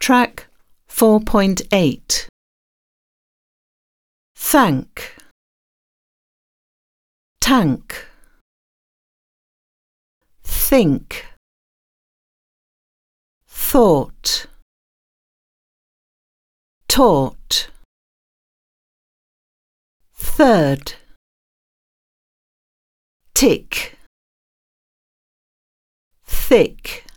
Track 4.8. Thank, tank, think, thought, taught, third, tick, thick.